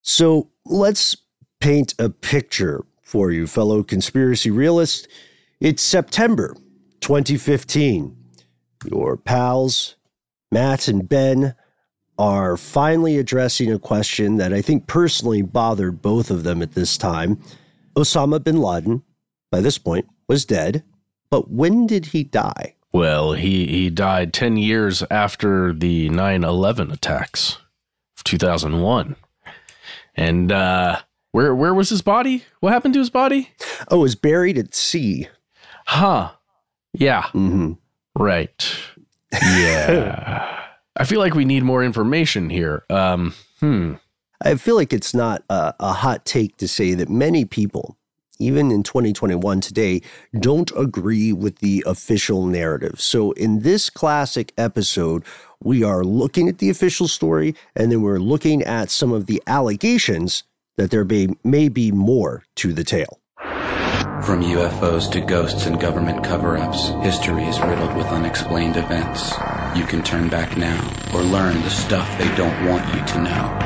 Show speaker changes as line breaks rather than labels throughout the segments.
So let's paint a picture for you, fellow conspiracy realists. It's September 2015. Your pals, Matt and Ben, are finally addressing a question that I think personally bothered both of them at this time. Osama bin Laden, by this point, was dead. But when did he die?
Well, he died 10 years after the 9/11 attacks of 2001. And where was his body? What happened to his body?
Oh, it was buried at sea.
Huh. Yeah.
Mm-hmm.
Right. Yeah. I feel like we need more information here.
I feel like it's not a hot take to say that many people, even in 2021 today, don't agree with the official narrative. So in this classic episode, we are looking at the official story, and then we're looking at some of the allegations that there may be more to the tale.
From UFOs to ghosts and government cover-ups, history is riddled with unexplained events. You can turn back now or learn the stuff they don't want you to know.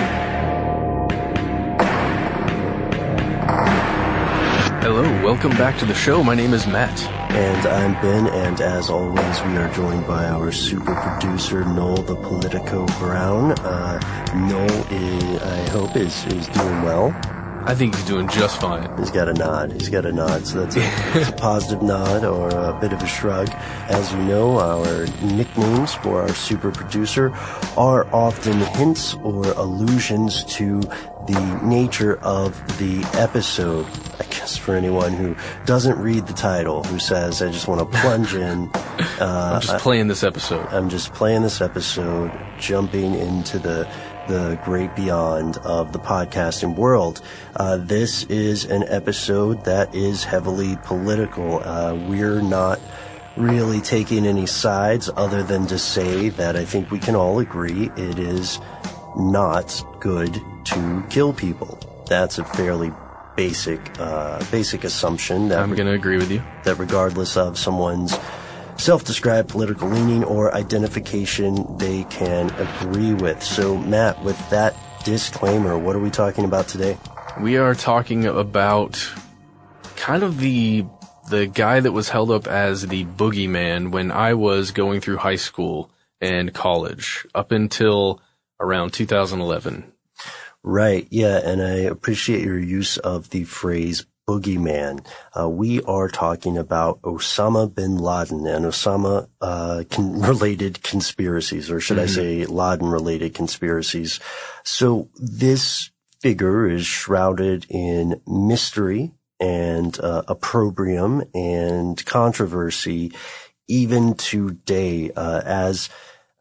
Hello, welcome back to the show. My name is Matt.
And I'm Ben, and as always, we are joined by our super producer, Noel the Politico Brown. Noel, I hope, is doing well.
I think he's doing just fine.
He's got a nod. So that's a positive nod or a bit of a shrug. As you know, our nicknames for our super producer are often hints or allusions to the nature of the episode. I guess for anyone who doesn't read the title, who says, I just want to plunge in.
I'm just playing this episode.
I'm just playing this episode, jumping into the great beyond of the podcasting world. This is an episode that is heavily political. We're not really taking any sides other than to say that I think we can all agree it is not good to kill people. That's a fairly basic assumption.
I'm going to agree with you.
That regardless of someone's self-described political leaning or identification, they can agree with. So, Matt, with that disclaimer, what are we talking about today?
We are talking about kind of the guy that was held up as the boogeyman when I was going through high school and college up until around 2011.
Right, yeah, and I appreciate your use of the phrase boogeyman. We are talking about Osama bin Laden and Osama related conspiracies, or should I say Laden related conspiracies. So this figure is shrouded in mystery and opprobrium and controversy even today, as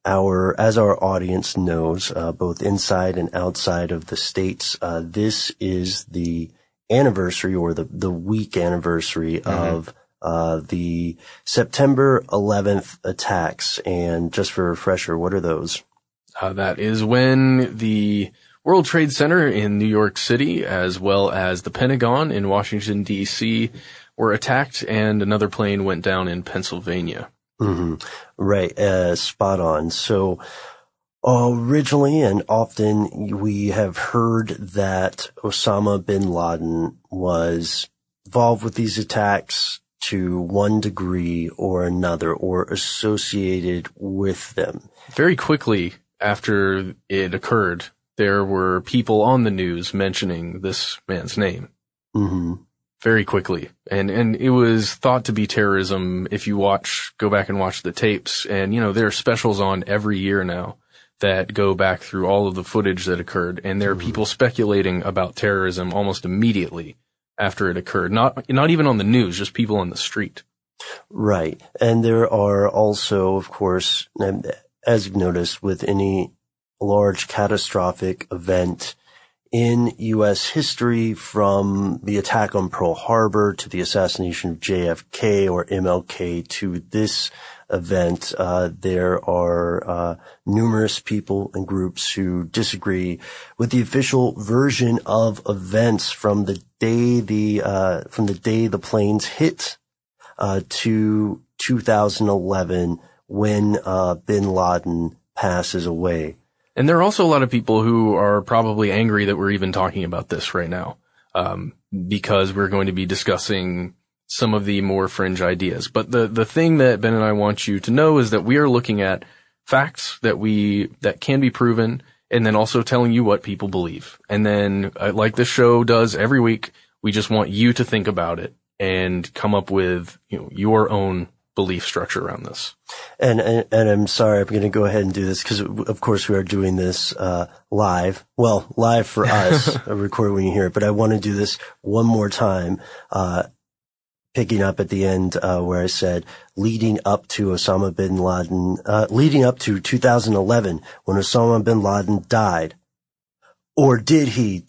our audience knows, both inside and outside of the States. This is the anniversary, or the week anniversary of the September 11th attacks. And just for a refresher, what are those?
That is when the World Trade Center in New York City, as well as the Pentagon in Washington, D.C., were attacked, and another plane went down in Pennsylvania.
Mm-hmm. Right, spot on. So originally and often we have heard that Osama bin Laden was involved with these attacks to one degree or another, or associated with them.
Very quickly after it occurred, there were people on the news mentioning this man's name.
Mm-hmm.
Very quickly. And it was thought to be terrorism if you go back and watch the tapes. And, there are specials on every year now that go back through all of the footage that occurred. And there are people speculating about terrorism almost immediately after it occurred. Not even on the news, just people on the street.
Right. And there are also, of course, as you've noticed, with any large catastrophic event in U.S. history, from the attack on Pearl Harbor to the assassination of JFK or MLK to this event, there are numerous people and groups who disagree with the official version of events from the day the planes hit to 2011 when bin Laden passes away.
And there are also a lot of people who are probably angry that we're even talking about this right now, because we're going to be discussing some of the more fringe ideas. But the thing that Ben and I want you to know is that we are looking at facts that can be proven, and then also telling you what people believe. And then, like this show does every week, we just want you to think about it and come up with, your own belief structure around this.
And I'm sorry, I'm going to go ahead and do this because, of course, we are doing this live. Well, live for us, record when you hear it. But I want to do this one more time, picking up at the end where I said leading up to 2011 when Osama bin Laden died. Or did he?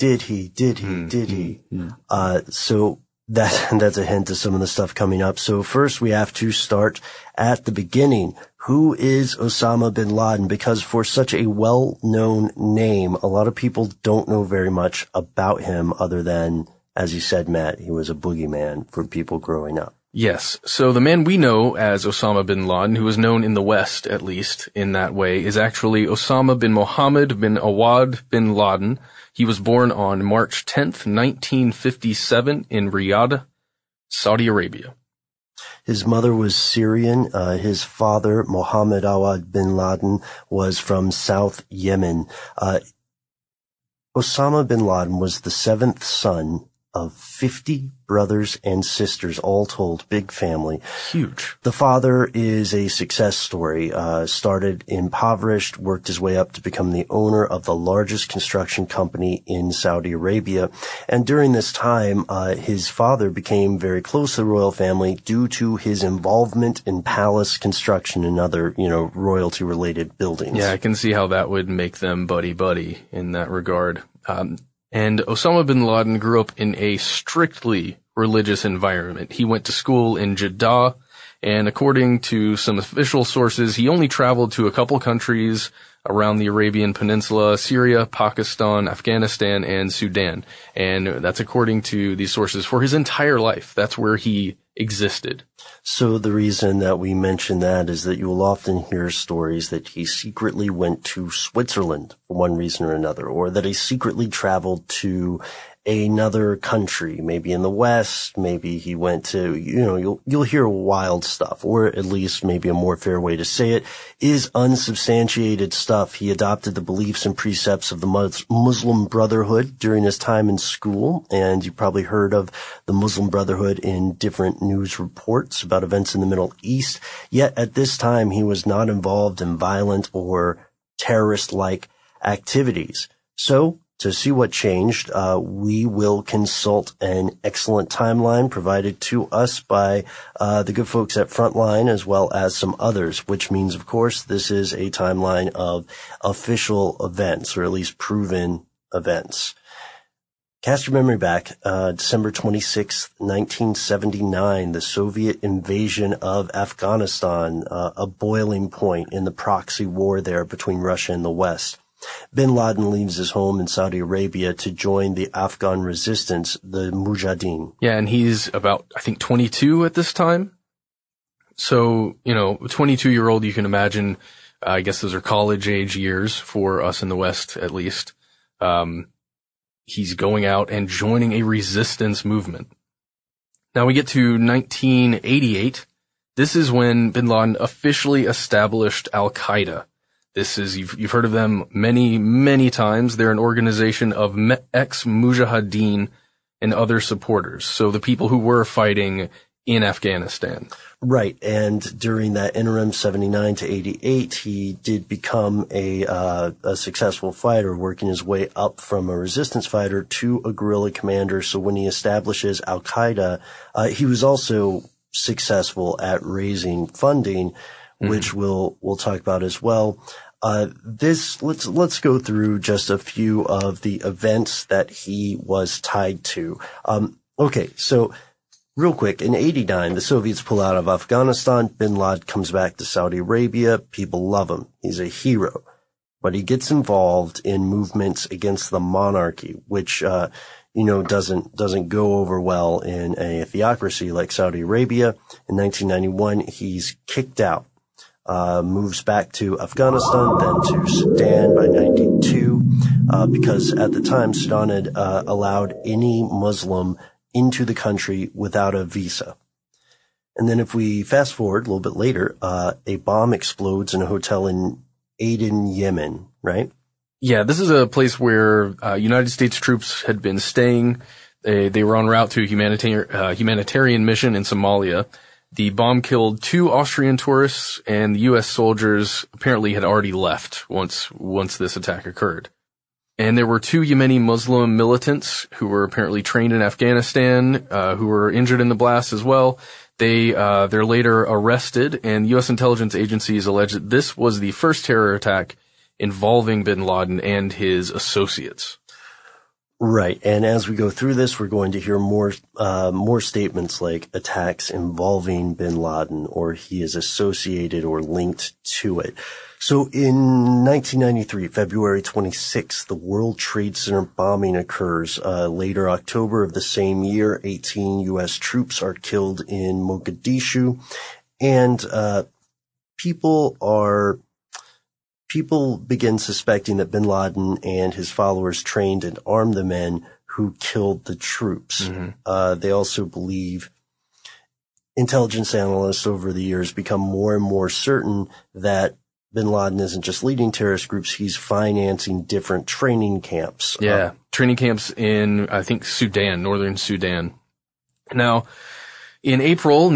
So that's a hint to some of the stuff coming up. So first we have to start at the beginning. Who is Osama bin Laden? Because for such a well-known name, a lot of people don't know very much about him other than, as you said, Matt, he was a boogeyman for people growing up.
Yes. So the man we know as Osama bin Laden, who is known in the West, at least in that way, is actually Osama bin Mohammed bin Awad bin Laden. He was born on March 10th, 1957 in Riyadh, Saudi Arabia.
His mother was Syrian. His father, Mohammed Awad bin Laden, was from South Yemen. Osama bin Laden was the seventh son of 50 brothers and sisters, all told, big family.
Huge.
The father is a success story, started impoverished, worked his way up to become the owner of the largest construction company in Saudi Arabia. And during this time, his father became very close to the royal family due to his involvement in palace construction and other, royalty-related buildings.
Yeah, I can see how that would make them buddy-buddy in that regard. And Osama bin Laden grew up in a strictly religious environment. He went to school in Jeddah, and according to some official sources, he only traveled to a couple countries around the Arabian Peninsula: Syria, Pakistan, Afghanistan, and Sudan. And that's according to these sources for his entire life. That's where he existed.
So the reason that we mention that is that you will often hear stories that he secretly went to Switzerland for one reason or another, or that he secretly traveled to another country, maybe in the West, maybe he went to, you'll hear wild stuff, or at least maybe a more fair way to say it is unsubstantiated stuff. He adopted the beliefs and precepts of the Muslim Brotherhood during his time in school, and you probably heard of the Muslim Brotherhood in different news reports about events in the Middle East. Yet at this time, he was not involved in violent or terrorist-like activities. So, to see what changed, we will consult an excellent timeline provided to us by the good folks at Frontline as well as some others, which means, of course, this is a timeline of official events, or at least proven events. Cast your memory back, December 26th, 1979, the Soviet invasion of Afghanistan, a boiling point in the proxy war there between Russia and the West. Bin Laden leaves his home in Saudi Arabia to join the Afghan resistance, the Mujahideen.
Yeah, and he's about, I think, 22 at this time. So, 22-year-old, you can imagine, I guess those are college-age years for us in the West, at least. He's going out and joining a resistance movement. Now we get to 1988. This is when Bin Laden officially established Al-Qaeda. This is, you've heard of them many, many times. They're an organization of ex-Mujahideen and other supporters. So the people who were fighting in Afghanistan.
Right. And during that interim 79 to 88, he did become a successful fighter, working his way up from a resistance fighter to a guerrilla commander. So when he establishes Al-Qaeda, he was also successful at raising funding, which we'll talk about as well. Let's go through just a few of the events that he was tied to. Okay, so real quick, in 89, the Soviets pull out of Afghanistan. Bin Laden comes back to Saudi Arabia. People love him. He's a hero. But he gets involved in movements against the monarchy, which, doesn't go over well in a theocracy like Saudi Arabia. In 1991, he's kicked out. moves back to Afghanistan, then to Sudan by 92, because at the time Sudan had allowed any Muslim into the country without a visa. And then if we fast forward a little bit later, a bomb explodes in a hotel in Aden, Yemen, right?
Yeah, this is a place where United States troops had been staying. They were en route to a humanitarian mission in Somalia. The bomb killed 2 Austrian tourists, and the U.S. soldiers apparently had already left once this attack occurred. And there were 2 Yemeni Muslim militants who were apparently trained in Afghanistan, who were injured in the blast as well. They're later arrested, and U.S. intelligence agencies allege that this was the first terror attack involving bin Laden and his associates.
Right. And as we go through this, we're going to hear more statements like attacks involving bin Laden, or he is associated or linked to it. So in 1993, February 26th, the World Trade Center bombing occurs. Later October of the same year, 18 U.S. troops are killed in Mogadishu. And, people begin suspecting that bin Laden and his followers trained and armed the men who killed the troops. Mm-hmm. They also believe intelligence analysts over the years become more and more certain that bin Laden isn't just leading terrorist groups, he's financing different training camps.
Yeah, training camps in, I think, Sudan, northern Sudan. Now, in April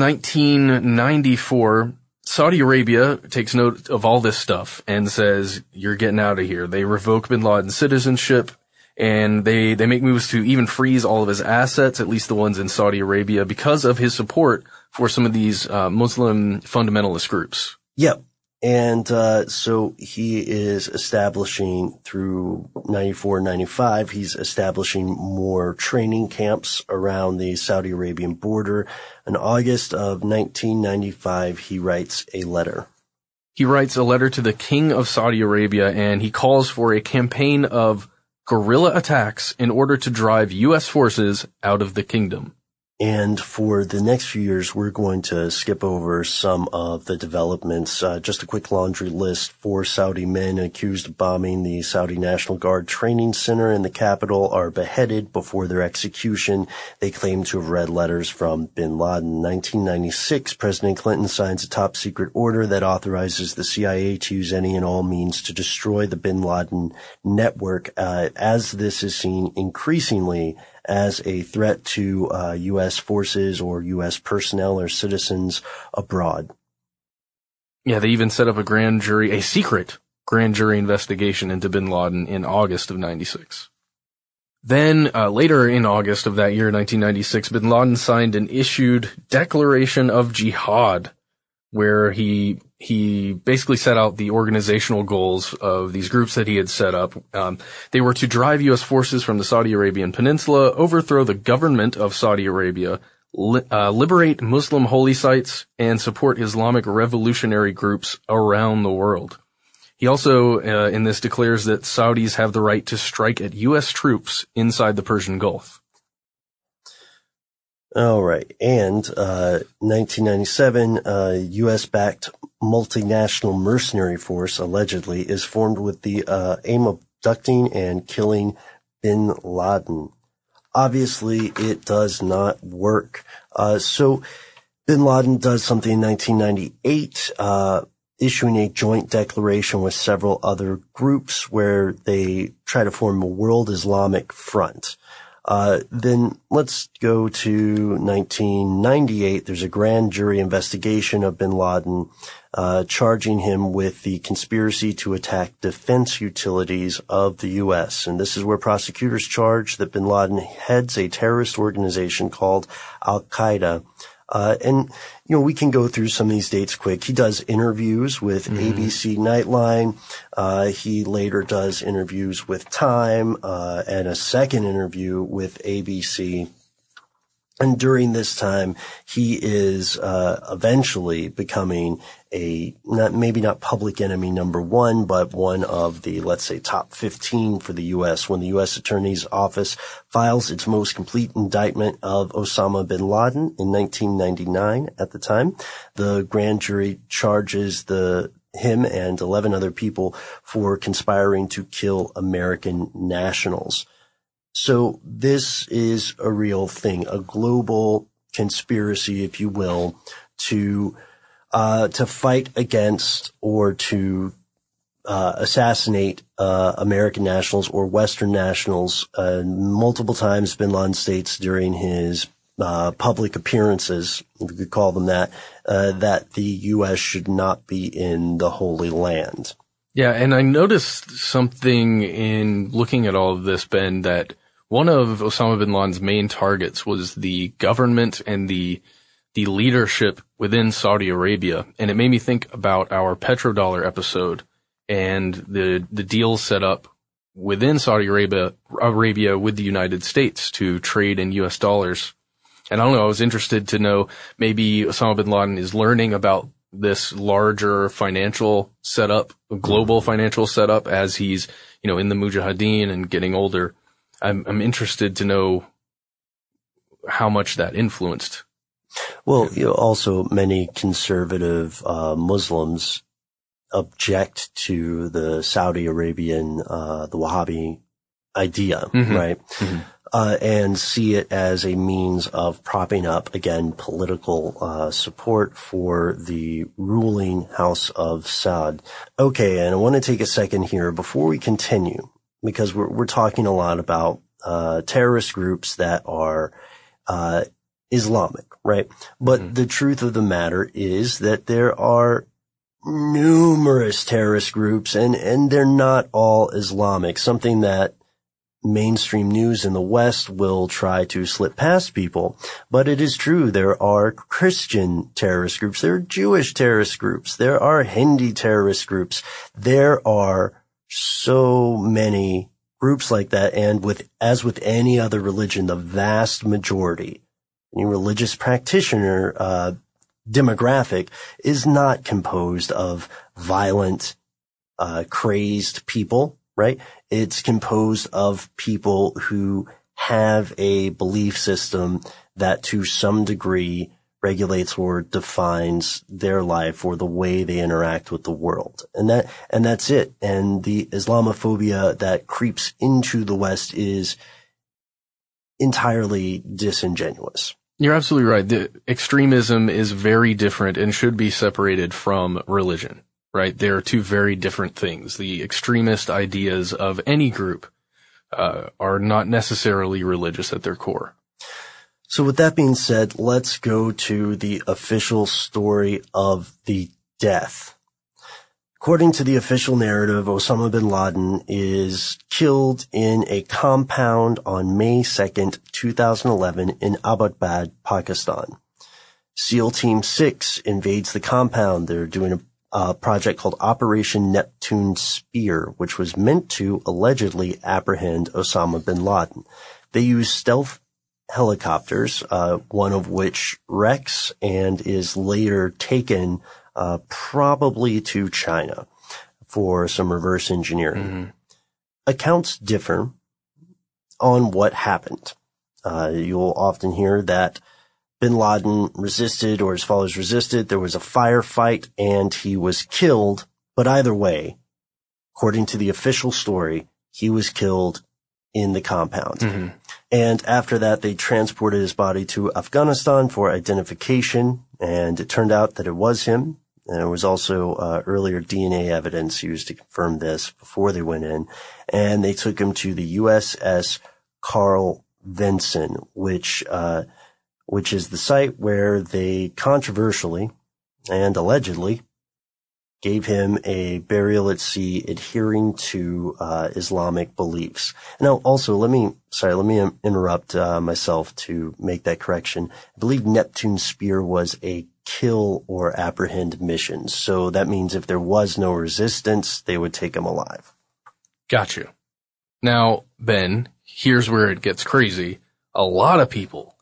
1994, Saudi Arabia takes note of all this stuff and says, you're getting out of here. They revoke bin Laden's citizenship, and they make moves to even freeze all of his assets, at least the ones in Saudi Arabia, because of his support for some of these Muslim fundamentalist groups.
Yep. And so he is establishing through 94, 95, he's establishing more training camps around the Saudi Arabian border. In August of 1995, he writes a letter.
He writes a letter to the King of Saudi Arabia, and he calls for a campaign of guerrilla attacks in order to drive U.S. forces out of the kingdom.
And for the next few years, we're going to skip over some of the developments. Just a quick laundry list. 4 Saudi men accused of bombing the Saudi National Guard training center in the capital are beheaded before their execution. They claim to have read letters from bin Laden. 1996, President Clinton signs a top-secret order that authorizes the CIA to use any and all means to destroy the bin Laden network, as this is seen increasingly as a threat to U.S. forces or U.S. personnel or citizens abroad.
Yeah, they even set up a secret grand jury investigation into bin Laden in August of 96. Then, later in August of that year, 1996, bin Laden signed an issued declaration of jihad, where he basically set out the organizational goals of these groups that he had set up. They were to drive U.S. forces from the Saudi Arabian Peninsula, overthrow the government of Saudi Arabia, liberate Muslim holy sites, and support Islamic revolutionary groups around the world. He also, in this, declares that Saudis have the right to strike at U.S. troops inside the Persian Gulf.
All right. And 1997, U.S.-backed multinational mercenary force, allegedly, is formed with the aim of abducting and killing bin Laden. Obviously, it does not work. So bin Laden does something in 1998, issuing a joint declaration with several other groups where they try to form a World Islamic Front. Then let's go to 1998. There's a grand jury investigation of bin Laden, charging him with the conspiracy to attack defense utilities of the U.S. And this is where prosecutors charge that bin Laden heads a terrorist organization called Al-Qaeda. And, you know, we can go through some of these dates quick. He does interviews with ABC Nightline. He later does interviews with Time, and a second interview with ABC. And during this time, he is eventually becoming maybe not public enemy number one, but one of the, let's say, top 15 for the U.S. When the U.S. Attorney's Office files its most complete indictment of Osama bin Laden in 1999 at the time, the grand jury charges him and 11 other people for conspiring to kill American nationals. So this is a real thing, a global conspiracy, if you will, to fight against or to assassinate American nationals or Western nationals. Multiple times bin Laden states during his public appearances, if we could call them that the U.S. should not be in the Holy Land.
Yeah, and I noticed something in looking at all of this, Ben, that one of Osama bin Laden's main targets was the government and the leadership within Saudi Arabia. And it made me think about our petrodollar episode and the deal set up within Saudi Arabia with the United States to trade in US dollars. And I don't know, I was interested to know maybe Osama bin Laden is learning about this larger financial setup, global financial setup as he's, in the Mujahideen and getting older. I'm interested to know how much that influenced.
Well, also many conservative Muslims object to the Saudi Arabian, the Wahhabi idea, right? Mm-hmm. And see it as a means of propping up, again, political support for the ruling House of Saud. Okay, and I want to take a second here before we continue, because we're talking a lot about terrorist groups that are Islamic, right? But the truth of the matter is that there are numerous terrorist groups, and they're not all Islamic, something that mainstream news in the West will try to slip past people. But it is true, there are Christian terrorist groups, there are Jewish terrorist groups, there are Hindi terrorist groups. There are so many groups like that, and as with any other religion, the vast majority, any religious practitioner demographic is not composed of violent, crazed people, right? It's composed of people who have a belief system that to some degree regulates or defines their life or the way they interact with the world. And that's it. And the Islamophobia that creeps into the West is entirely disingenuous.
You're absolutely right. The extremism is very different and should be separated from religion, right? They are two very different things. The extremist ideas of any group are not necessarily religious at their core.
So with that being said, let's go to the official story of the death. According to the official narrative, Osama bin Laden is killed in a compound on May 2nd, 2011 in Abbottabad, Pakistan. SEAL Team 6 invades the compound. They're doing a project called Operation Neptune Spear, which was meant to allegedly apprehend Osama bin Laden. They use stealth helicopters, one of which wrecks and is later taken probably to China for some reverse engineering. Mm-hmm. Accounts differ on what happened. You'll often hear that bin Laden resisted or his followers resisted. There was a firefight and he was killed. But either way, according to the official story, he was killed in the compound. Mm-hmm. And after that, they transported his body to Afghanistan for identification, and it turned out that it was him. And there was also earlier DNA evidence used to confirm this before they went in. And they took him to the USS Carl Vinson, which is the site where they controversially and allegedly gave him a burial at sea adhering to Islamic beliefs. Now, also, let me interrupt myself to make that correction. I believe Neptune Spear was a kill or apprehend mission. So that means if there was no resistance, they would take him alive.
Got you. Now, Ben, here's where it gets crazy. a lot of people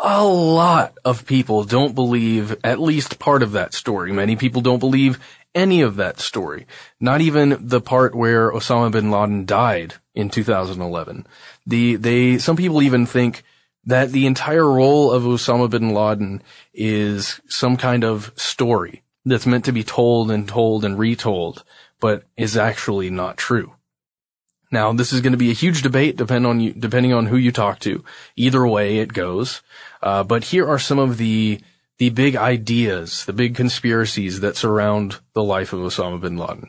don't believe at least part of that story. Many people don't believe any of that story. Not even the part where Osama bin Laden died in 2011. Some people even think that the entire role of Osama bin Laden is some kind of story that's meant to be told and retold, but is actually not true. Now, this is going to be a huge debate depending on who you talk to. Either way it goes. But here are some of the big ideas, the big conspiracies that surround the life of Osama bin Laden.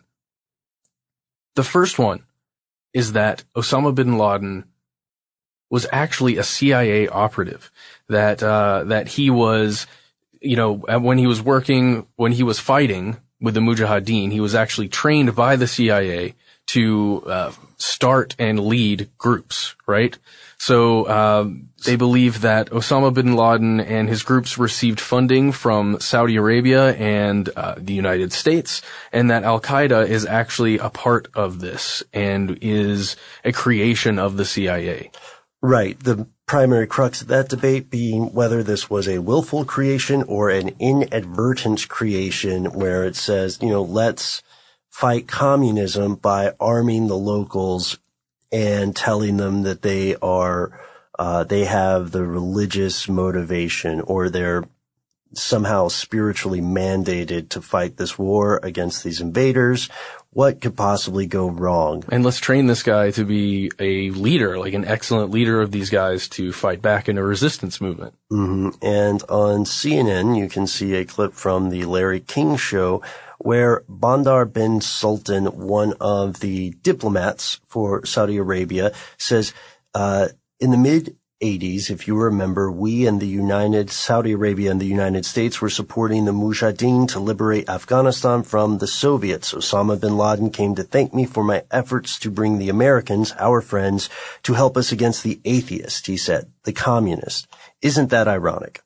The first one is that Osama bin Laden was actually a CIA operative. That he was, when he was fighting with the Mujahideen, he was actually trained by the CIA to start and lead groups, right? So they believe that Osama bin Laden and his groups received funding from Saudi Arabia and the United States, and that Al-Qaeda is actually a part of this and is a creation of the CIA.
Right. The primary crux of that debate being whether this was a willful creation or an inadvertent creation where it says, let's fight communism by arming the locals and telling them that they have the religious motivation, or they're somehow spiritually mandated to fight this war against these invaders. What could possibly go wrong?
And let's train this guy to be a leader, like an excellent leader of these guys to fight back in a resistance movement.
Mm-hmm. And on CNN, you can see a clip from the Larry King show where Bandar bin Sultan, one of the diplomats for Saudi Arabia, says, in the mid-'80s, if you remember, we and Saudi Arabia and the United States were supporting the Mujahideen to liberate Afghanistan from the Soviets. Osama bin Laden came to thank me for my efforts to bring the Americans, our friends, to help us against the atheist, he said, the communist. Isn't that ironic?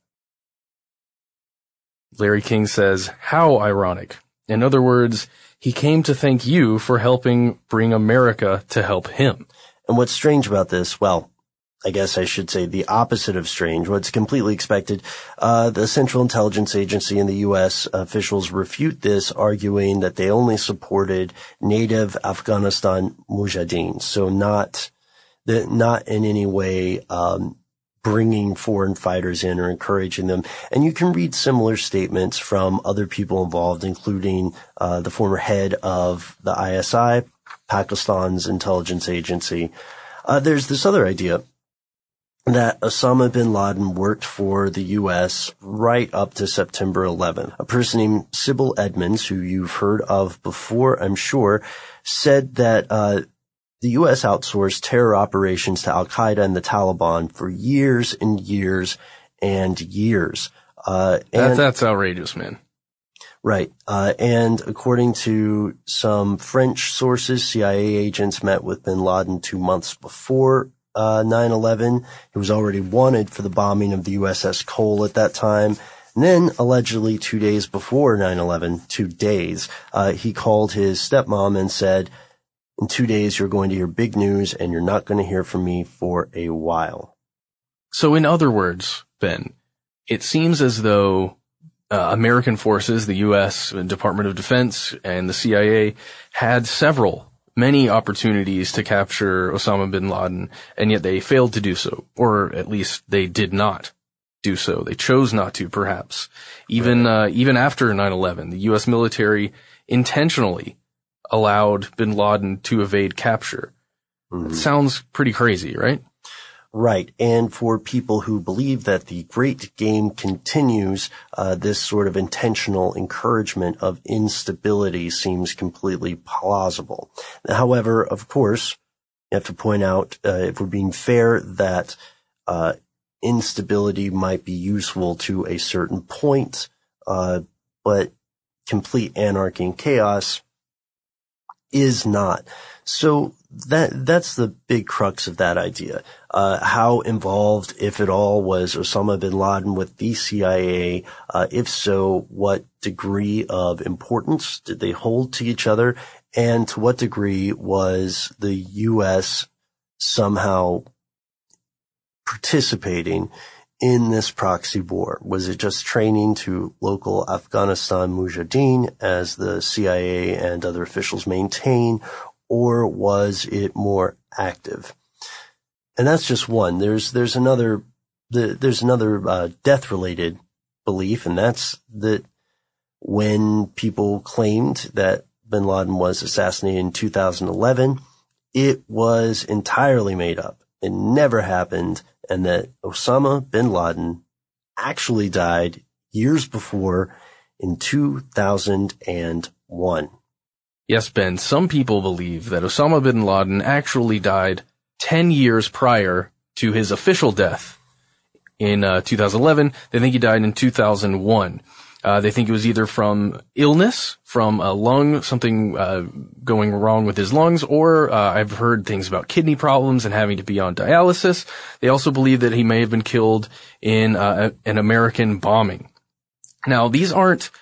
Larry King says, how ironic? In other words, he came to thank you for helping bring America to help him.
And what's strange about this, well, I guess I should say the opposite of strange, what's completely expected, the Central Intelligence Agency and the U.S. officials refute this, arguing that they only supported native Afghanistan Mujahideen, so not in any way bringing foreign fighters in or encouraging them. And you can read similar statements from other people involved, including the former head of the ISI, Pakistan's intelligence agency. There's this other idea that Osama bin Laden worked for the U.S. right up to September 11th. A person named Sybil Edmonds, who you've heard of before, I'm sure, said that the U.S. outsourced terror operations to Al-Qaeda and the Taliban for years and years and years.
That's outrageous, man.
Right. And according to some French sources, CIA agents met with bin Laden 2 months before 9/11. He was already wanted for the bombing of the USS Cole at that time. And then, allegedly 2 days before 9/11, 2 days, he called his stepmom and said, in 2 days, you're going to hear big news, and you're not going to hear from me for a while.
So in other words, Ben, it seems as though American forces, the U.S. Department of Defense and the CIA had many opportunities to capture Osama bin Laden, and yet they failed to do so, or at least they did not do so. They chose not to, perhaps. Even after 9/11, the U.S. military intentionally allowed bin Laden to evade capture. It sounds pretty crazy, right?
Right. And for people who believe that the great game continues, this sort of intentional encouragement of instability seems completely plausible. However, of course, you have to point out, if we're being fair, that instability might be useful to a certain point, but complete anarchy and chaos is not. So that's the big crux of that idea. How involved, if at all, was Osama bin Laden with the CIA? If so, what degree of importance did they hold to each other? And to what degree was the U.S. somehow participating in this proxy war? Was it just training to local Afghanistan mujahideen, as the CIA and other officials maintain, or was it more active? And that's just one. There's another death-related belief, and that's that when people claimed that bin Laden was assassinated in 2011, it was entirely made up. It never happened, and that Osama bin Laden actually died years before, in 2001.
Yes, Ben, some people believe that Osama bin Laden actually died 10 years prior to his official death in 2011. They think he died in 2001. They think it was either from illness, from a lung, something going wrong with his lungs, or I've heard things about kidney problems and having to be on dialysis. They also believe that he may have been killed in an American bombing. Now, these aren't,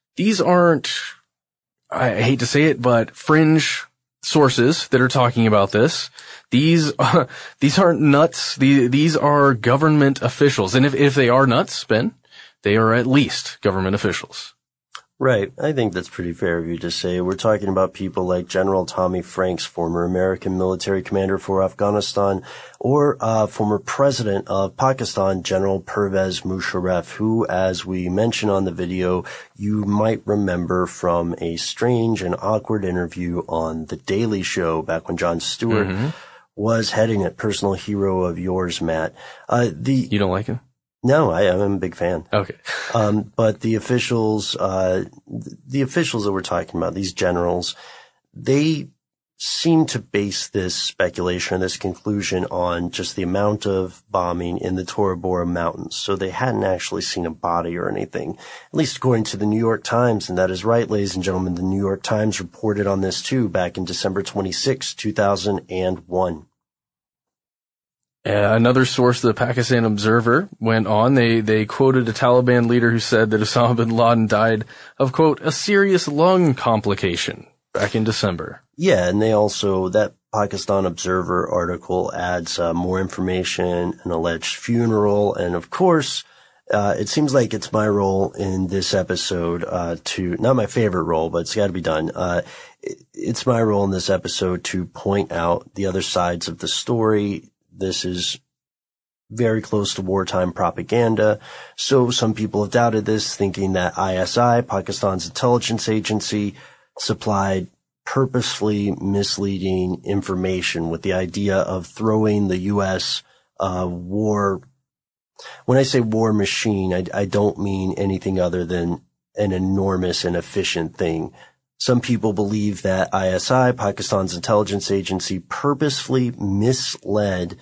I hate to say it, but fringe sources that are talking about this. These aren't nuts. These are government officials. And if they are nuts, Ben, they are at least government officials.
Right. I think that's pretty fair of you to say. We're talking about people like General Tommy Franks, former American military commander for Afghanistan, or former president of Pakistan, General Pervez Musharraf, who, as we mentioned on the video, you might remember from a strange and awkward interview on The Daily Show back when Jon Stewart was heading it. Personal hero of yours, Matt.
You don't like him?
No, I'm a big fan.
Okay.
But the officials that we're talking about, these generals, they seem to base this speculation, this conclusion on just the amount of bombing in the Tora Bora Mountains. So they hadn't actually seen a body or anything, at least according to the New York Times. And that is right, ladies and gentlemen. The New York Times reported on this too back in December 26, 2001.
Another source, the Pakistan Observer, went on. They quoted a Taliban leader who said that Osama bin Laden died of, quote, a serious lung complication back in December.
Yeah, and they also, that Pakistan Observer article adds more information, an alleged funeral, and of course, it seems like it's my role in this episode not my favorite role, but it's got to be done. It's my role in this episode to point out the other sides of the story. This is very close to wartime propaganda. So some people have doubted this, thinking that ISI, Pakistan's intelligence agency, supplied purposefully misleading information with the idea of throwing the U.S. war. When I say war machine, I don't mean anything other than an enormous and efficient thing. Some people believe that ISI, Pakistan's intelligence agency, purposefully misled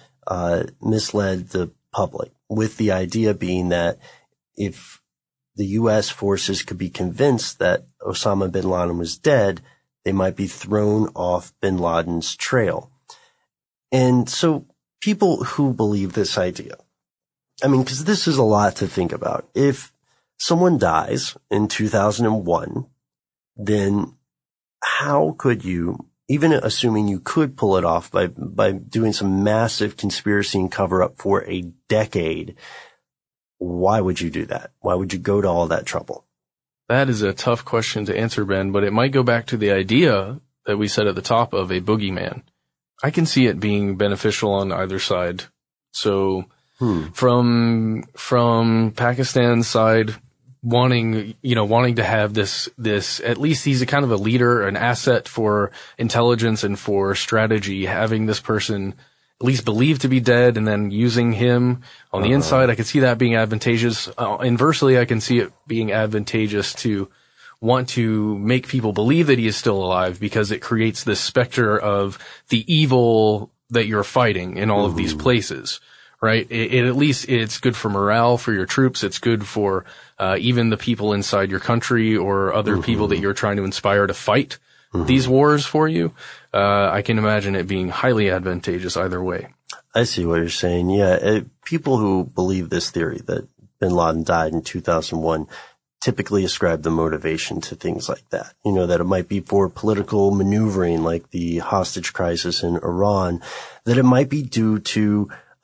the public, with the idea being that if the U.S. forces could be convinced that Osama bin Laden was dead, they might be thrown off bin Laden's trail. And so people who believe this idea, I mean, because this is a lot to think about. If someone dies in 2001, then how could you, even assuming you could pull it off by doing some massive conspiracy and cover up for a decade, why would you do that? Why would you go to all that trouble?
That is a tough question to answer, Ben, but it might go back to the idea that we said at the top of a boogeyman. I can see it being beneficial on either side. So from Pakistan's side, wanting to have this, at least he's a kind of a leader, an asset for intelligence and for strategy, having this person at least believed to be dead and then using him on the inside. I could see that being advantageous. Inversely, I can see it being advantageous to want to make people believe that he is still alive, because it creates this specter of the evil that you're fighting in all of these places. Right? It at least, it's good for morale for your troops. It's good for, even the people inside your country or other people that you're trying to inspire to fight these wars for you. I can imagine it being highly advantageous either way.
I see what you're saying. Yeah. People who believe this theory that bin Laden died in 2001 typically ascribe the motivation to things like that. You know, that it might be for political maneuvering, like the hostage crisis in Iran, that it might be due to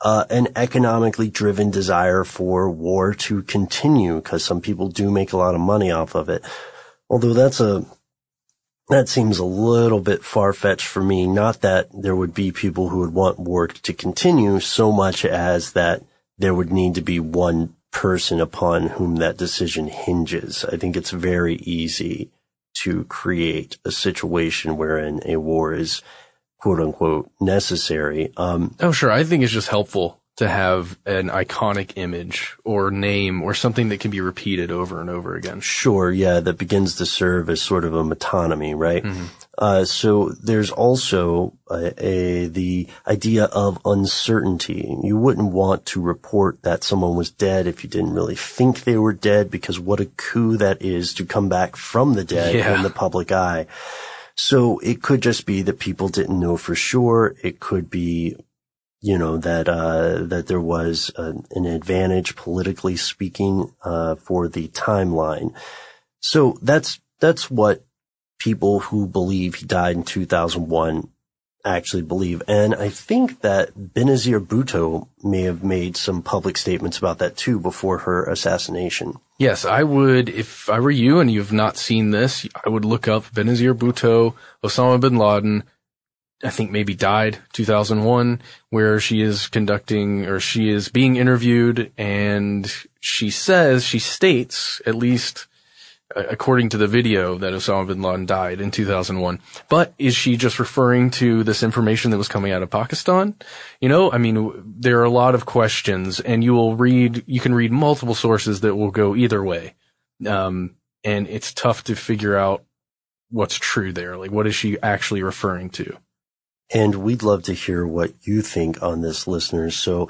an economically driven desire for war to continue, because some people do make a lot of money off of it. Although that seems a little bit far-fetched for me. Not that there would be people who would want war to continue so much as that there would need to be one person upon whom that decision hinges. I think it's very easy to create a situation wherein a war is quote unquote necessary.
Oh, sure. I think it's just helpful to have an iconic image or name or something that can be repeated over and over again.
Sure. Yeah. That begins to serve as sort of a metonymy, right?
Mm-hmm.
So there's also the idea of uncertainty. You wouldn't want to report that someone was dead if you didn't really think they were dead, because what a coup that is to come back from the dead in the public eye. So it could just be that people didn't know for sure. It could be, that there was an advantage, politically speaking, for the timeline. So that's what people who believe he died in 2001 actually believe. And I think that Benazir Bhutto may have made some public statements about that too before her assassination.
Yes, I would, if I were you and you've not seen this, I would look up Benazir Bhutto, Osama bin Laden, I think maybe died 2001, where she is being interviewed, and she states, at least according to the video, that Osama bin Laden died in 2001. But is she just referring to this information that was coming out of Pakistan? There are a lot of questions, and you can read multiple sources that will go either way. And it's tough to figure out what's true there. Like, what is she actually referring to?
And we'd love to hear what you think on this, listeners. So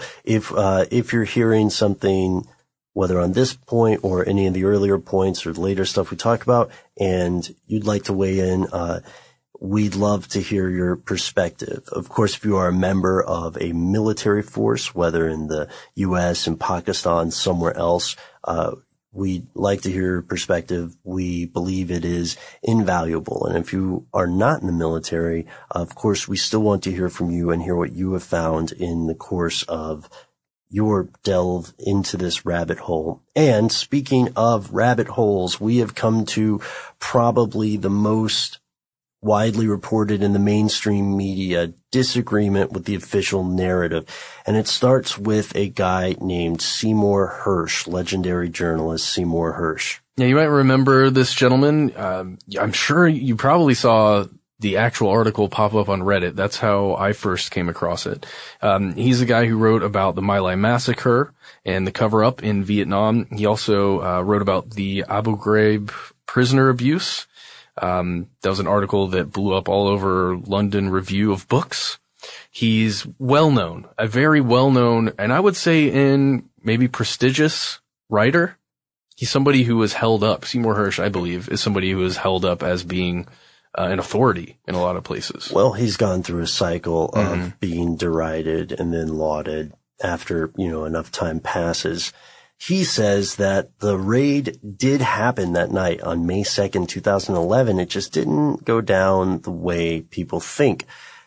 if you're hearing something, whether on this point or any of the earlier points or the later stuff we talk about, and you'd like to weigh in, we'd love to hear your perspective. Of course, if you are a member of a military force, whether in the U.S., in Pakistan, somewhere else, we'd like to hear your perspective. We believe it is invaluable. And if you are not in the military, of course, we still want to hear from you and hear what you have found in the course of your delve into this rabbit hole. And speaking of rabbit holes, we have come to probably the most widely reported in the mainstream media disagreement with the official narrative. And it starts with a guy named Seymour Hersh, legendary journalist Seymour Hersh.
Yeah, you might remember this gentleman. I'm sure you probably saw the actual article pop up on Reddit. That's how I first came across it. He's a guy who wrote about the My Lai massacre and the cover-up in Vietnam. He also wrote about the Abu Ghraib prisoner abuse. That was an article that blew up all over London Review of Books. He's well-known, a very well-known, and I would say in maybe prestigious writer. He's somebody who was held up. Seymour Hersh, I believe, is somebody who is held up as being an authority in a lot of places.
Well, he's gone through a cycle of being derided and then lauded after, enough time passes. He says that the raid did happen that night on May 2nd, 2011. It just didn't go down the way people think.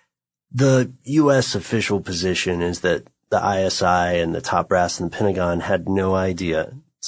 The U.S. official position is that the ISI and the top brass in the Pentagon had no idea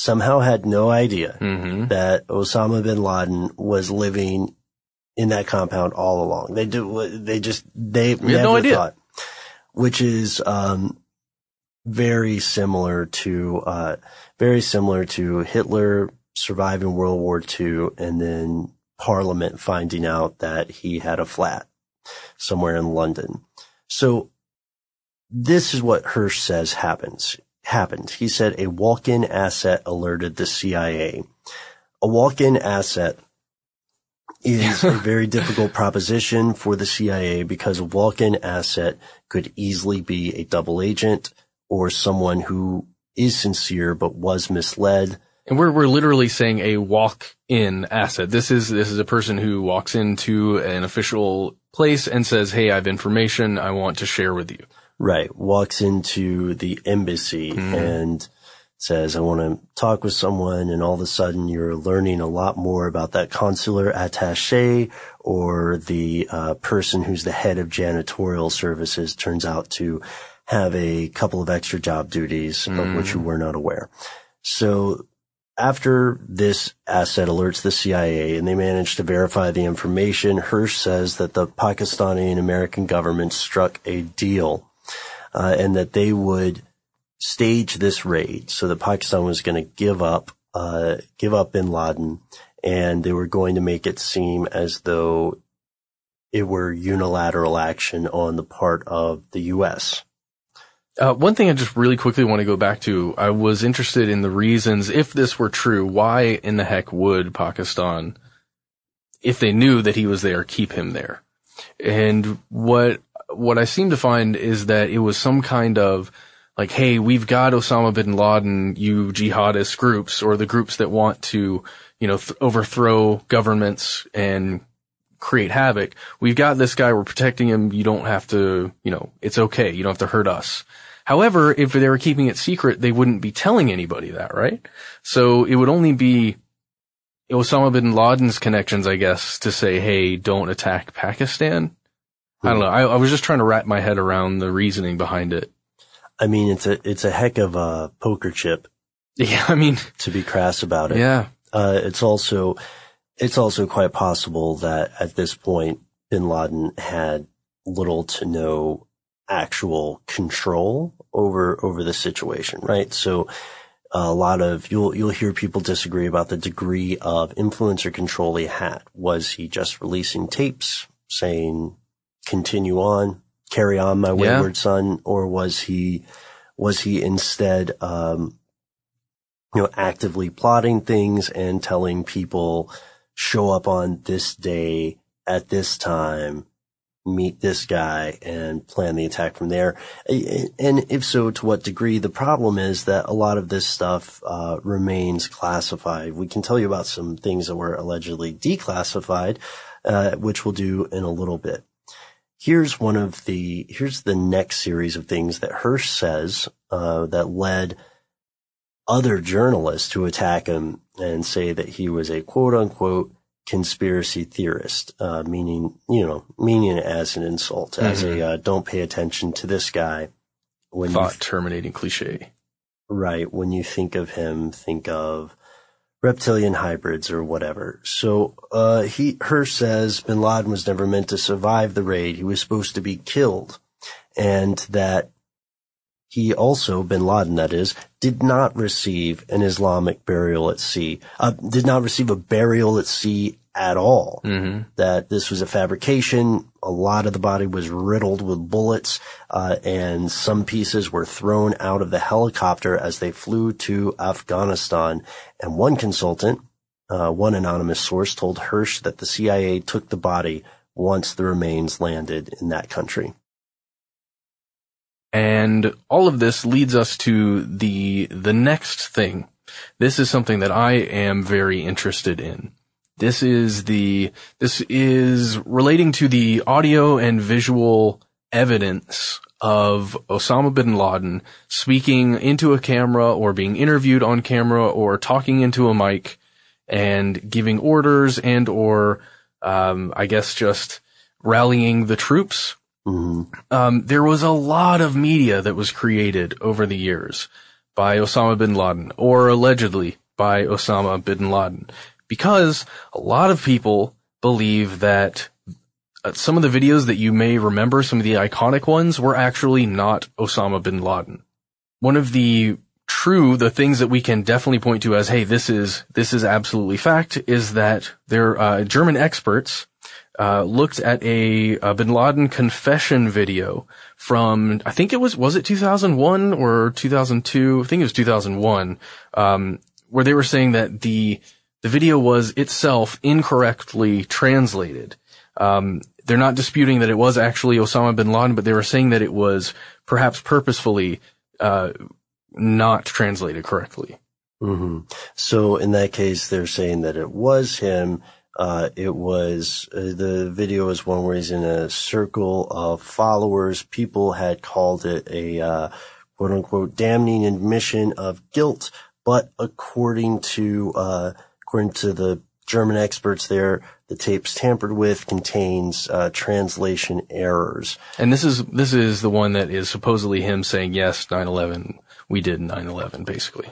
that Osama bin Laden was living in that compound all along. They never
no idea.
thought, which is, very similar to Hitler surviving World War II and then Parliament finding out that he had a flat somewhere in London. So this is what Hersh says happened. He said a walk-in asset alerted the CIA. A walk-in asset is a very difficult proposition for the CIA because a walk-in asset could easily be a double agent or someone who is sincere but was misled.
And we're literally saying a walk-in asset. This is a person who walks into an official place and says, "Hey, I have information I want to share with you."
Right. Walks into the embassy and says, "I want to talk with someone," and all of a sudden you're learning a lot more about that consular attaché, or the person who's the head of janitorial services turns out to have a couple of extra job duties of which you were not aware. So after this asset alerts the CIA and they manage to verify the information, Hersh says that the Pakistani and American government struck a deal, and that they would stage this raid. So that Pakistan was going to give up bin Laden, and they were going to make it seem as though it were unilateral action on the part of the U.S.
One thing I just really quickly want to go back to, I was interested in the reasons, if this were true, why in the heck would Pakistan, if they knew that he was there, keep him there? And what I seem to find is that it was some kind of like, hey, we've got Osama bin Laden, you jihadist groups, or the groups that want to, overthrow governments and create havoc. We've got this guy, we're protecting him, you don't have to, it's okay, you don't have to hurt us. However, if they were keeping it secret, they wouldn't be telling anybody that, right? So it would only be Osama bin Laden's connections, I guess, to say, hey, don't attack Pakistan. I don't know. I was just trying to wrap my head around the reasoning behind it.
I mean, it's a heck of a poker chip.
Yeah, I mean,
to be crass about it.
Yeah.
It's also quite possible that at this point, bin Laden had little to no actual control over the situation, right? So a lot of, you'll hear people disagree about the degree of influence or control he had. Was he just releasing tapes saying, continue on, carry on my wayward son, or was he instead, actively plotting things and telling people, show up on this day at this time, meet this guy, and plan the attack from there? And if so, to what degree? The problem is that a lot of this stuff remains classified. We can tell you about some things that were allegedly declassified, which we'll do in a little bit. Here's the next series of things that Hersh says that led other journalists to attack him and say that he was a quote unquote conspiracy theorist, meaning it as an insult, as a don't pay attention to this guy. When
thought terminating cliche.
Right. When you think of him, think of reptilian hybrids or whatever. So Hersh says bin Laden was never meant to survive the raid. He was supposed to be killed, and that he also, bin Laden that is, did not receive an Islamic burial at sea, did not receive a burial at sea at all. That this was a fabrication. A lot of the body was riddled with bullets, and some pieces were thrown out of the helicopter as they flew to Afghanistan. And one consultant, one anonymous source, told Hersh that the CIA took the body once the remains landed in that country.
And all of this leads us to the next thing. This is something that I am very interested in. This is relating to the audio and visual evidence of Osama bin Laden speaking into a camera or being interviewed on camera or talking into a mic and giving orders and or I guess just rallying the troops. There was a lot of media that was created over the years by Osama bin Laden, or allegedly by Osama bin Laden, because a lot of people believe that some of the videos that you may remember, some of the iconic ones, were actually not Osama bin Laden. One of the things that we can definitely point to as, hey, this is absolutely fact, is that there German experts looked at a bin Laden confession video from, I think it was it 2001 or 2002? I think it was 2001, where they were saying that the video was itself incorrectly translated. They're not disputing that it was actually Osama bin Laden, but they were saying that it was perhaps purposefully not translated correctly.
So in that case, they're saying that it was him. It was, the video is one where he's in a circle of followers. People had called it a, quote unquote, damning admission of guilt. But according to the German experts there, the tapes tampered with contains translation errors.
And this is the one that is supposedly him saying, yes, 9/11, we did 9/11, basically.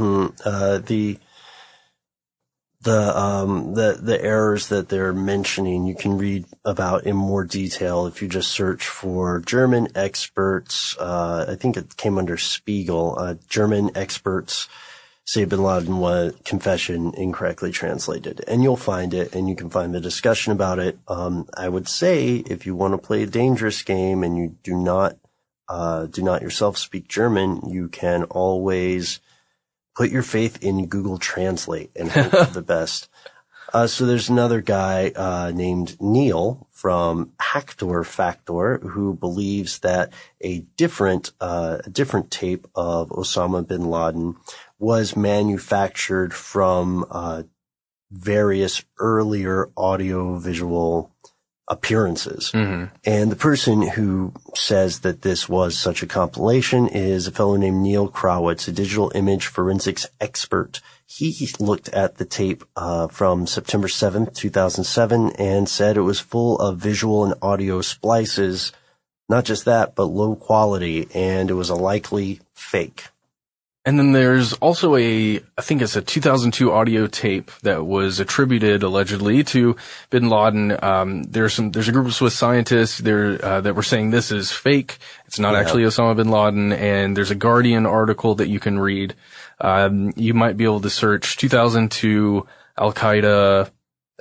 The errors that they're mentioning, you can read about in more detail if you just search for German experts. I think it came under Spiegel. German experts say bin Laden was confession incorrectly translated, and you'll find it, and you can find the discussion about it. I would say if you want to play a dangerous game and you do not yourself speak German, you can always put your faith in Google Translate and hope for the best. So there's another guy named Neil from Hacktor Factor who believes that a different tape of Osama bin Laden was manufactured from various earlier audio-visual appearances. Mm-hmm. And the person who says that this was such a compilation is a fellow named Neil Krawitz, a digital image forensics expert. He looked at the tape from September 7th, 2007, and said it was full of visual and audio splices. Not just that, but low quality, and it was a likely fake.
And then there's also I think it's a 2002 audio tape that was attributed allegedly to bin Laden. There's a group of Swiss scientists that were saying this is fake. It's not actually Osama bin Laden. And there's a Guardian article that you can read. You might be able to search 2002 Al-Qaeda,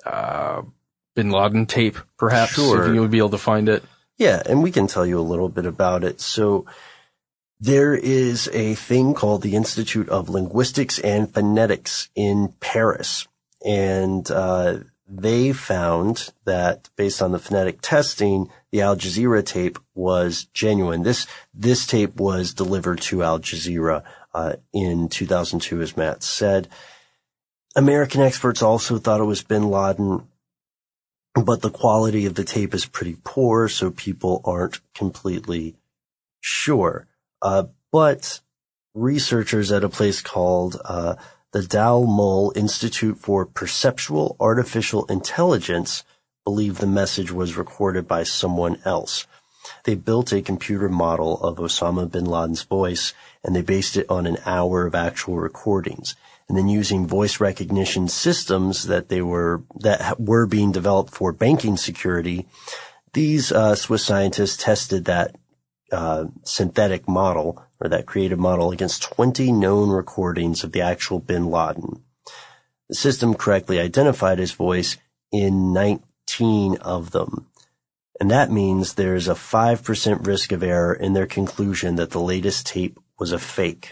bin Laden tape, perhaps.
Sure.
If you would be able to find it.
Yeah. And we can tell you a little bit about it. So, there is a thing called the Institute of Linguistics and Phonetics in Paris, and they found that based on the phonetic testing, the Al Jazeera tape was genuine. This tape was delivered to Al Jazeera in 2002, as Matt said. American experts also thought it was bin Laden, but the quality of the tape is pretty poor, so people aren't completely sure. But researchers at a place called the Dal Mull Institute for Perceptual Artificial Intelligence believe the message was recorded by someone else. They built a computer model of Osama bin Laden's voice, and they based it on an hour of actual recordings. And then using voice recognition systems that were being developed for banking security, these Swiss scientists tested that synthetic model, or that creative model, against 20 known recordings of the actual bin Laden. The system correctly identified his voice in 19 of them. And that means there's a 5% risk of error in their conclusion that the latest tape was a fake.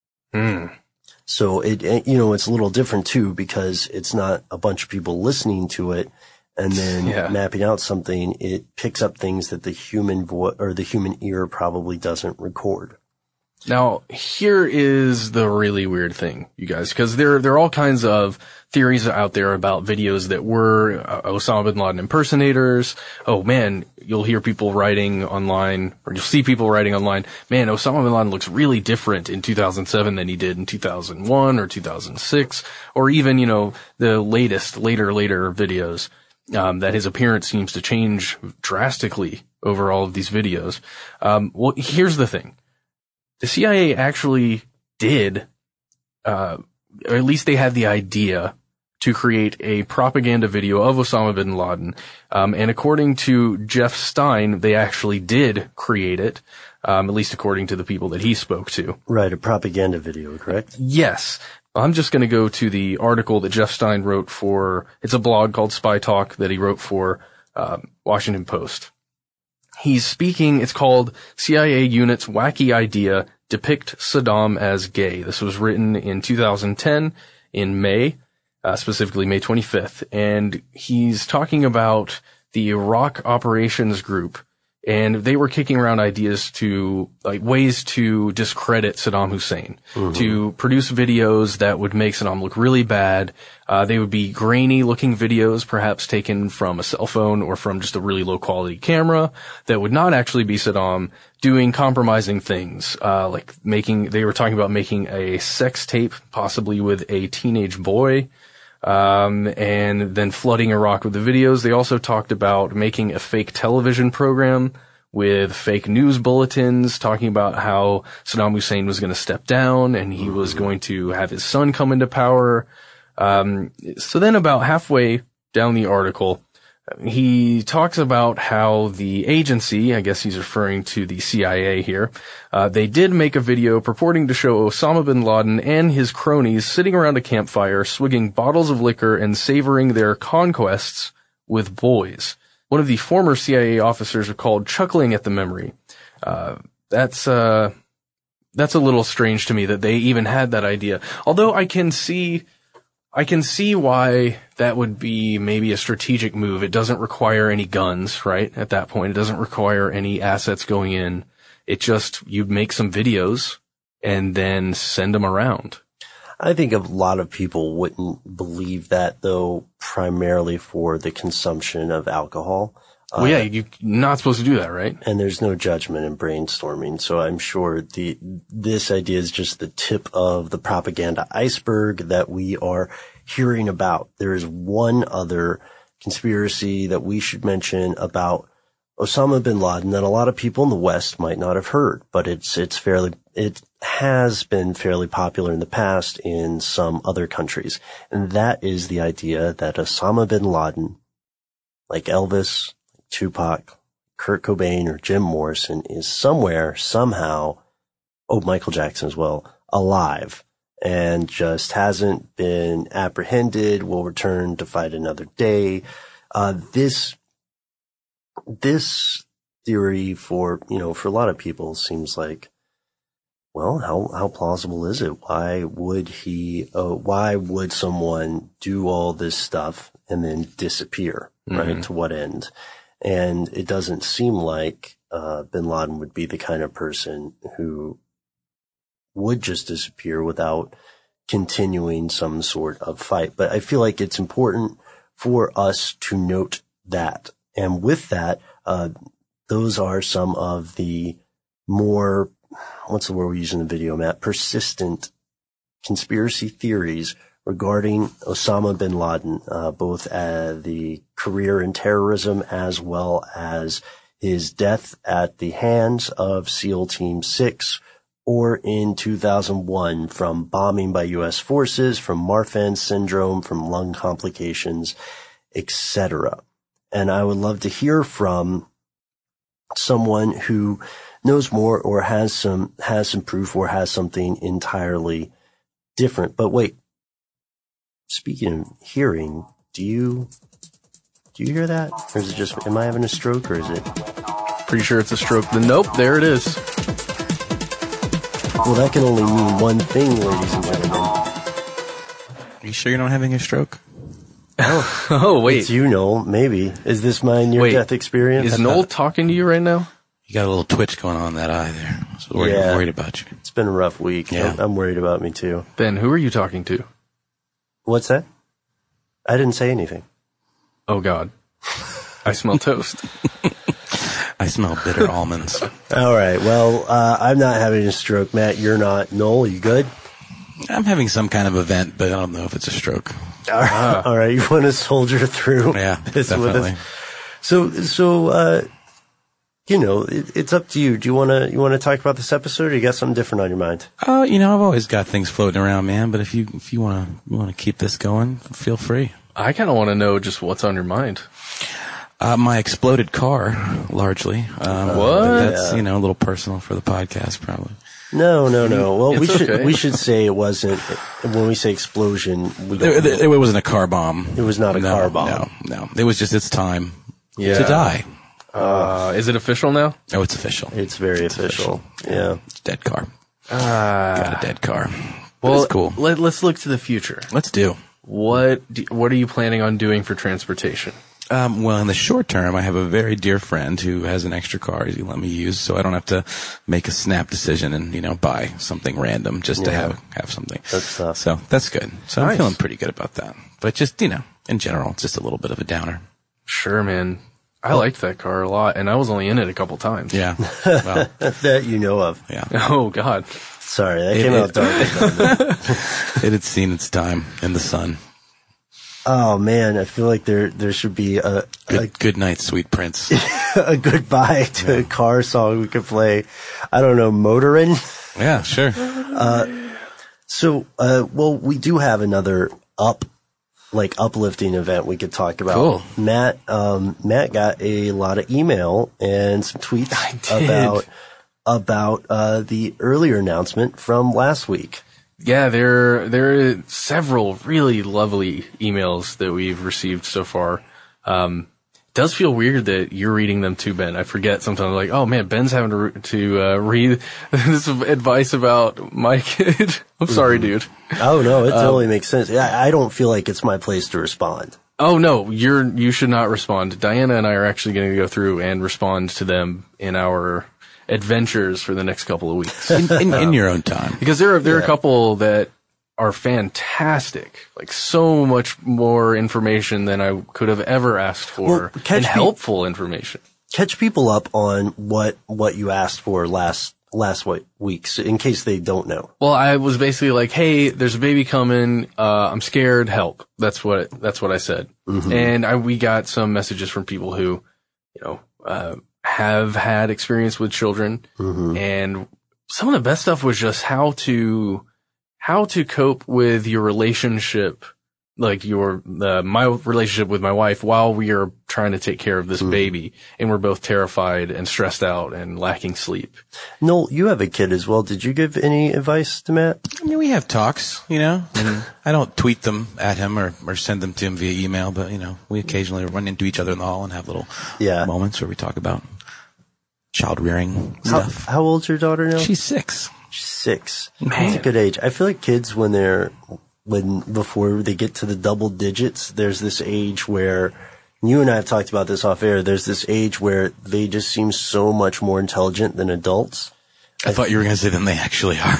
So it's a little different too, because it's not a bunch of people listening to it and then mapping out something. It picks up things that the human the human ear probably doesn't record.
Now, here is the really weird thing, you guys, because there are all kinds of theories out there about videos that were Osama bin Laden impersonators. Oh man, you'll hear people writing online, or you'll see people writing online, man, Osama bin Laden looks really different in 2007 than he did in 2001 or 2006, or even, the later videos, that his appearance seems to change drastically over all of these videos. Well, here's the thing. The CIA actually did, or at least they had the idea to create a propaganda video of Osama bin Laden. And according to Jeff Stein, they actually did create it, at least according to the people that he spoke to.
Right, a propaganda video, correct?
Yes. I'm just going to go to the article that Jeff Stein wrote it's a blog called Spy Talk that he wrote for Washington Post. He's speaking, it's called CIA Unit's Wacky Idea, Depict Saddam as Gay. This was written in 2010 in May, specifically May 25th. And he's talking about the Iraq Operations Group, and they were kicking around ideas ways to discredit Saddam Hussein, to produce videos that would make Saddam look really bad. They would be grainy looking videos, perhaps taken from a cell phone or from just a really low quality camera that would not actually be Saddam doing compromising things, they were talking about making a sex tape, possibly with a teenage boy. and then flooding Iraq with the videos. They also talked about making a fake television program with fake news bulletins talking about how Saddam Hussein was going to step down and he was going to have his son come into power. So then about halfway down the article, he talks about how the agency, I guess he's referring to the CIA here, they did make a video purporting to show Osama bin Laden and his cronies sitting around a campfire, swigging bottles of liquor and savoring their conquests with boys. One of the former CIA officers recalled chuckling at the memory. That's a little strange to me that they even had that idea. Although I can see why that would be maybe a strategic move. It doesn't require any guns, right? At that point, it doesn't require any assets going in. It just, you make some videos and then send them around.
I think a lot of people wouldn't believe that, though, primarily for the consumption of alcohol.
Well, yeah, you're not supposed to do that, right?
And there's no judgment in brainstorming, so I'm sure this idea is just the tip of the propaganda iceberg that we are hearing about. There is one other conspiracy that we should mention about Osama bin Laden that a lot of people in the West might not have heard, but it has been fairly popular in the past in some other countries. And that is the idea that Osama bin Laden, like Elvis, Tupac, Kurt Cobain, or Jim Morrison, is somewhere, somehow, Michael Jackson as well, alive, and just hasn't been apprehended, will return to fight another day. This theory for a lot of people seems like, well, how plausible is it? Why would someone do all this stuff and then disappear, right? Mm-hmm. To what end? And it doesn't seem like bin Laden would be the kind of person who would just disappear without continuing some sort of fight. But I feel like it's important for us to note that. And with that, those are some of the more, what's the word we use in the video, Matt? Persistent conspiracy theories regarding Osama bin Laden, both the career in terrorism as well as his death at the hands of SEAL Team 6, or in 2001 from bombing by U.S. forces, from Marfan syndrome, from lung complications, etc. And I would love to hear from someone who knows more or has some proof or has something entirely different. But wait, speaking of hearing, do you hear that? Or is it just, am I having a stroke, or is it?
Pretty sure it's a stroke. Nope, there it is.
Well, that can only mean one thing, ladies and gentlemen.
Are you sure you're not having a stroke?
Oh, wait.
It's you, Noel. Maybe. Is this my near-death experience?
Is Noel talking to you right now?
You got a little twitch going on in that eye there. So I'm worried about you.
It's been a rough week.
Yeah.
I'm worried about me, too.
Ben, who are you talking to?
What's that? I didn't say anything.
Oh, God. I smell toast.
I smell bitter almonds.
All right. Well, I'm not having a stroke, Matt. You're not. Noel, you good?
I'm having some kind of event, but I don't know if it's a stroke.
All right. You want to soldier through
this definitely.
With us? So, it's up to you. Do you want to talk about this episode, or you got something different on your mind?
I've always got things floating around, man, but if you want to keep this going, feel free.
I kind of want to know just what's on your mind.
My exploded car, largely.
What?
That's, a little personal for the podcast, probably.
No. Well,
we
should say it wasn't, when we say explosion,
it wasn't a car bomb.
It was not a car bomb.
No. It was just its time to die.
Is it official now?
Oh, it's official.
It's very official. Yeah.
It's a dead car. Got a dead car.
Well,
it's cool.
Let's look to the future.
Let's do.
What are you planning on doing for transportation?
Well, in the short term, I have a very dear friend who has an extra car he let me use, so I don't have to make a snap decision and, buy something random just to have something.
That's tough.
So that's good. So
nice.
I'm feeling pretty good about that. But just, in general, it's just a little bit of a downer.
Sure, man. I liked that car a lot, and I was only in it a couple times.
Yeah. Well,
that you know of.
Yeah.
Oh, God.
Sorry, that came out dark.
It had seen its time in the sun.
Oh man, I feel like there should be a
Good night, sweet prince.
a goodbye to a car song we could play. I don't know, Motorin.
Yeah, sure.
So, well, we do have another uplifting event we could talk about.
Cool.
Matt got a lot of email and some tweets about the earlier announcement from last week.
Yeah, there are several really lovely emails that we've received so far. It does feel weird that you're reading them too, Ben. I forget sometimes, like, oh man, Ben's having to read this advice about my kid. I'm sorry, dude.
Oh no, it totally makes sense. Yeah, I don't feel like it's my place to respond.
Oh no, you should not respond. Diana and I are actually going to go through and respond to them in our adventures for the next couple of weeks.
In your own time.
Because there are a couple that are fantastic. Like so much more information than I could have ever asked for.
Well,
and helpful information.
Catch people up on what you asked for last week, in case they don't know.
Well, I was basically like, hey, there's a baby coming. I'm scared. Help. That's what I said. Mm-hmm. And we got some messages from people who, have had experience with children. Mm-hmm. And some of the best stuff was just how to cope with your relationship, like my relationship with my wife while we are trying to take care of this baby. And we're both terrified and stressed out and lacking sleep.
Noel, you have a kid as well. Did you give any advice to Matt?
I mean, we have talks, and I don't tweet them at him or send them to him via email, but, we occasionally run into each other in the hall and have little moments where we talk about child rearing stuff.
How old's your daughter now?
She's 6.
She's 6. That's a good age. I feel like kids before they get to the double digits, there's this age where, you and I have talked about this off air, there's this age where they just seem so much more intelligent than adults.
I thought you were going to say than they actually are.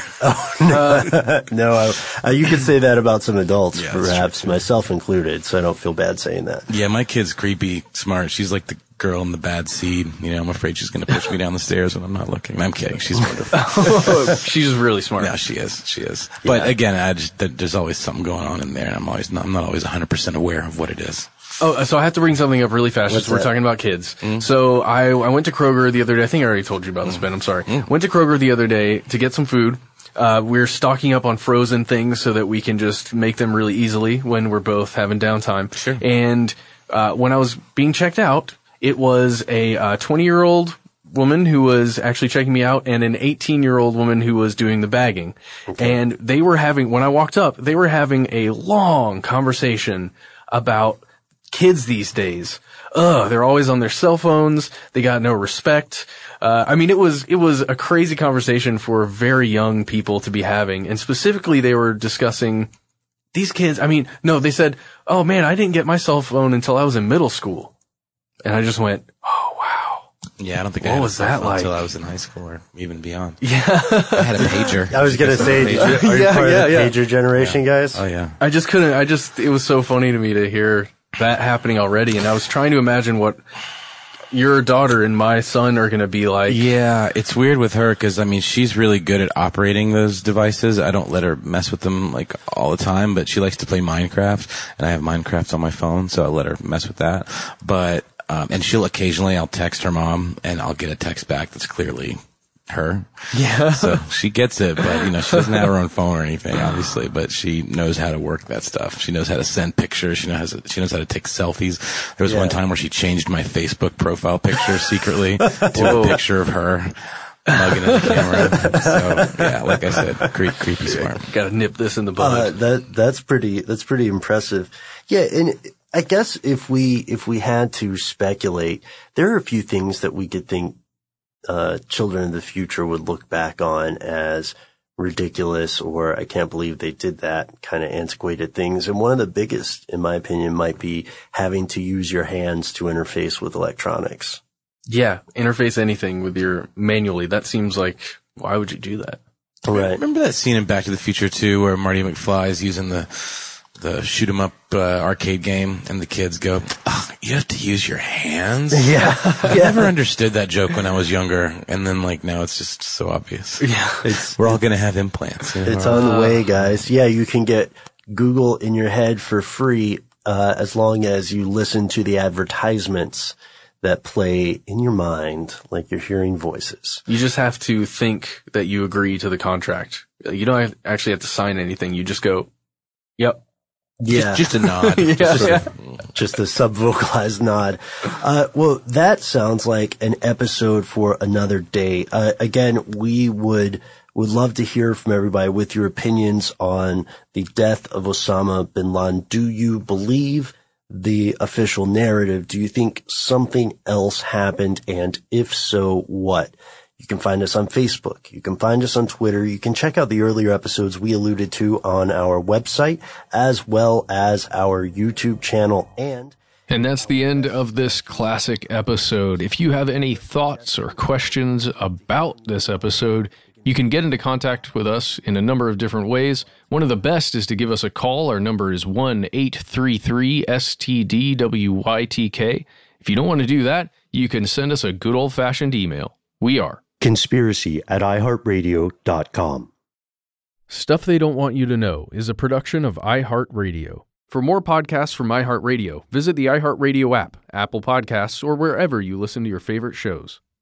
Oh, no. You could say that about some adults, perhaps,
true.
Myself included, so I don't feel bad saying that.
Yeah, my kid's creepy smart. She's like the girl in the bad seed. I'm afraid she's going to push me down the stairs when I'm not looking. I'm kidding. She's wonderful.
She's really smart.
Yeah, she is. But again, there's always something going on in there, and I'm not always 100% aware of what it is.
Oh, so I have to bring something up really fast since we're talking about kids. Mm-hmm. So I went to Kroger the other day. I think I already told you about this, Ben. I'm sorry. Mm-hmm. Went to Kroger the other day to get some food. We're stocking up on frozen things so that we can just make them really easily when we're both having downtime.
Sure.
And when I was being checked out, it was a 20-year-old woman who was actually checking me out and an 18-year-old woman who was doing the bagging. Okay. And when I walked up, they were having a long conversation about kids these days. They're always on their cell phones. They got no respect. It was a crazy conversation for very young people to be having. And specifically, they were discussing these kids. They said, oh man, I didn't get my cell phone until I was in middle school. And I just went, oh wow.
Yeah, I don't think
what was that like
until I was in high school or even beyond.
Yeah.
I had a pager.
I was going to say, are you part of the pager generation, guys?
Oh yeah.
It was so funny to me to hear that happening already, and I was trying to imagine what your daughter and my son are going to be like.
Yeah, it's weird with her because, she's really good at operating those devices. I don't let her mess with them, all the time, but she likes to play Minecraft, and I have Minecraft on my phone, so I let her mess with that. But, and I'll text her mom, and I'll get a text back that's clearly her.
Yeah.
So she gets it, but she doesn't have her own phone or anything, obviously, but she knows how to work that stuff. She knows how to send pictures. She knows how to take selfies. There was one time where she changed my Facebook profile picture secretly to a picture of her mugging at the camera. So yeah, like I said, creepy smart.
Got to nip this in the bud.
That's pretty impressive. Yeah. And I guess if we had to speculate, there are a few things that we could think children of the future would look back on as ridiculous, or I can't believe they did that kind of antiquated things. And one of the biggest, in my opinion, might be having to use your hands to interface with electronics.
Yeah, interface anything with your manually. That seems like, why would you do that?
Right.
Remember that scene in Back to the Future 2 where Marty McFly is using the shoot 'em up arcade game, and the kids go, "Oh, you have to use your hands."
Yeah.
I never understood that joke when I was younger, and then now it's just so obvious.
Yeah,
we're all gonna have implants.
It's on the way, guys. Yeah, you can get Google in your head for free as long as you listen to the advertisements that play in your mind like you're hearing voices.
You just have to think that you agree to the contract. You don't actually have to sign anything. You just go, yep.
Yeah.
Just a nod.
Just a sub-vocalized nod. Well, that sounds like an episode for another day. Again, we would love to hear from everybody with your opinions on the death of Osama bin Laden. Do you believe the official narrative? Do you think something else happened? And if so, what? You can find us on Facebook. You can find us on Twitter. You can check out the earlier episodes we alluded to on our website, as well as our YouTube channel. And
that's the end of this classic episode. If you have any thoughts or questions about this episode, you can get into contact with us in a number of different ways. One of the best is to give us a call. Our number is 1-833-STDWYTK. If you don't want to do that, you can send us a good old-fashioned email. We are
conspiracy@iheartradio.com.
Stuff They Don't Want You to Know is a production of iHeartRadio. For more podcasts from iHeartRadio, visit the iHeartRadio app, Apple Podcasts, or wherever you listen to your favorite shows.